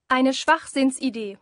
Eine Schwachsinnsidee.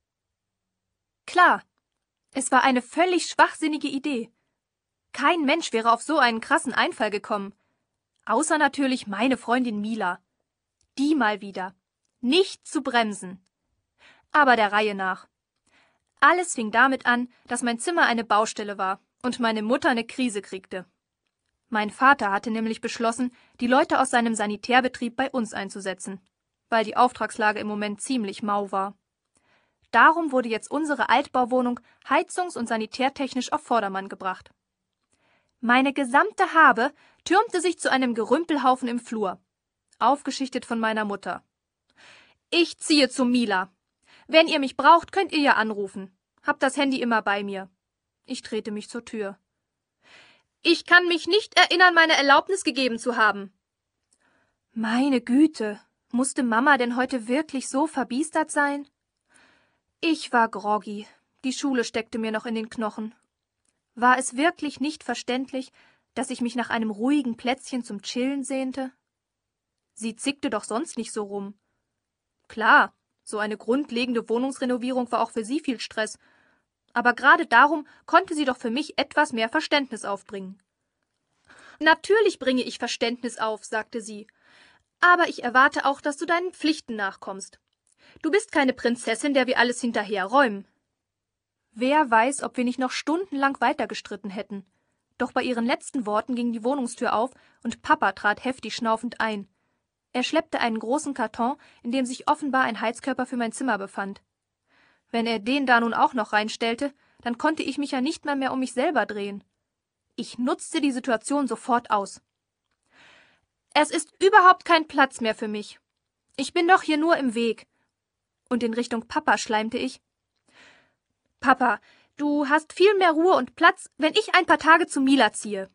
Klar, es war eine völlig schwachsinnige Idee. Kein Mensch wäre auf so einen krassen Einfall gekommen. Außer natürlich meine Freundin Mila. Die mal wieder. Nicht zu bremsen. Aber der Reihe nach. Alles fing damit an, dass mein Zimmer eine Baustelle war und meine Mutter eine Krise kriegte. Mein Vater hatte nämlich beschlossen, die Leute aus seinem Sanitärbetrieb bei uns einzusetzen, weil die Auftragslage im Moment ziemlich mau war. Darum wurde jetzt unsere Altbauwohnung heizungs- und sanitärtechnisch auf Vordermann gebracht. Meine gesamte Habe türmte sich zu einem Gerümpelhaufen im Flur, aufgeschichtet von meiner Mutter. Ich ziehe zu Mila. Wenn ihr mich braucht, könnt ihr ja anrufen. Hab das Handy immer bei mir. Ich drehte mich zur Tür. Ich kann mich nicht erinnern, meine Erlaubnis gegeben zu haben. Meine Güte, musste Mama denn heute wirklich so verbiestert sein? Ich war groggy. Die Schule steckte mir noch in den Knochen. War es wirklich nicht verständlich, dass ich mich nach einem ruhigen Plätzchen zum Chillen sehnte? Sie zickte doch sonst nicht so rum. Klar, so eine grundlegende Wohnungsrenovierung war auch für sie viel Stress, aber gerade darum konnte sie doch für mich etwas mehr Verständnis aufbringen. Natürlich bringe ich Verständnis auf, sagte sie, aber ich erwarte auch, dass du deinen Pflichten nachkommst. Du bist keine Prinzessin, der wir alles hinterherräumen. Wer weiß, ob wir nicht noch stundenlang weitergestritten hätten. Doch bei ihren letzten Worten ging die Wohnungstür auf und Papa trat heftig schnaufend ein. Er schleppte einen großen Karton, in dem sich offenbar ein Heizkörper für mein Zimmer befand. Wenn er den da nun auch noch reinstellte, dann konnte ich mich ja nicht mehr um mich selber drehen. Ich nutzte die Situation sofort aus. Es ist überhaupt kein Platz mehr für mich. Ich bin doch hier nur im Weg. Und in Richtung Papa schleimte ich. Papa, du hast viel mehr Ruhe und Platz, wenn ich ein paar Tage zu Mila ziehe.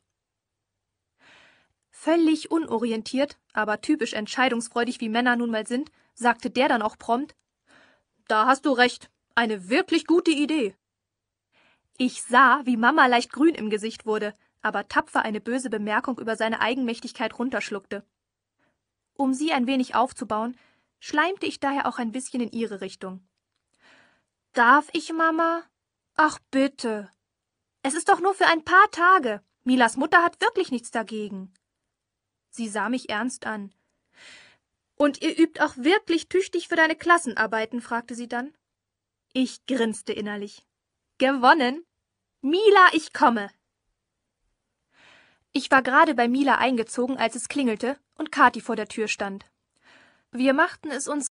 Völlig unorientiert, aber typisch entscheidungsfreudig wie Männer nun mal sind, sagte der dann auch prompt: Da hast du recht, eine wirklich gute Idee. Ich sah, wie Mama leicht grün im Gesicht wurde, aber tapfer eine böse Bemerkung über seine Eigenmächtigkeit runterschluckte. Um sie ein wenig aufzubauen, schleimte ich daher auch ein bisschen in ihre Richtung. Darf ich, Mama? Ach bitte. Es ist doch nur für ein paar Tage. Milas Mutter hat wirklich nichts dagegen. Sie sah mich ernst an. Und ihr übt auch wirklich tüchtig für deine Klassenarbeiten? Fragte sie dann. Ich grinste innerlich. Gewonnen! Mila, ich komme! Ich war gerade bei Mila eingezogen, als es klingelte und Kathi vor der Tür stand. Wir machten es uns